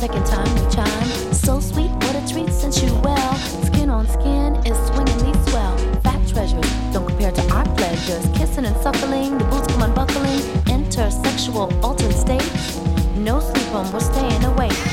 second time we chime. So sweet, what a treat, sensual. Skin on skin is swingingly swell. Fat treasures don't compare to our pleasures. Kissing and suckling, the boots come unbuckling. Intersexual altered states. No sleep on, we're staying awake.